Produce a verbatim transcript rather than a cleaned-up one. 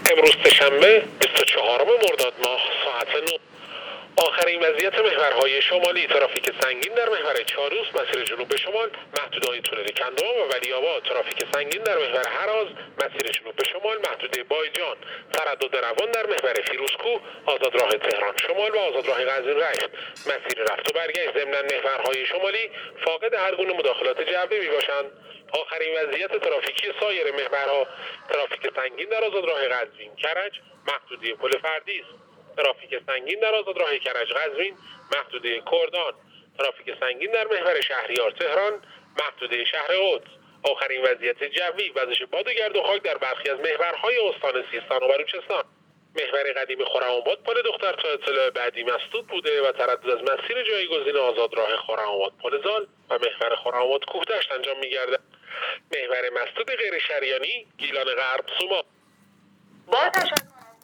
امروز سه‌شنبه بیست و چهارم مرداد ماه ساعت نه. آخرین وضعیت محورهای شمالی: ترافیک سنگین در محور چاروس مسیر جنوب به شمال محدوده تونل کندوان و ولی‌آباد. ترافیک سنگین در محور هراز مسیر جنوب به شمال محدوده بایجان. تردد روان در محور فیروزکوه آزاد راه تهران شمال و آزاد راه قزوین رشت. مسیر رفت و برگشت ضمن محورهای شمالی فاقد هر گونه مداخلات جوی میباشند. آخرین وضعیت ترافیکی سایر محورها: ترافیک سنگین در آزاد راه قزوین کرج محدوده پل فردی است. ترافیک سنگین در آزاد راه کرج قزوین محدوده کردان. ترافیک سنگین در محور شهریار تهران محدوده شهر قدس. آخرین وضعیت جوی: وزش باد و گرد و خاک در برخی از محورهای استان سیستان و بلوچستان. محور قدیم خرم‌آباد پل دختر تا اطلاع بعدی مسدود بوده و تردد از مسیر جایگزین آزاد راه خرم‌آباد پل زال و محور خرم‌آباد کوهدشت انجام می‌گردد. محور مسدود غیر شریانی گیلان غرب سوما.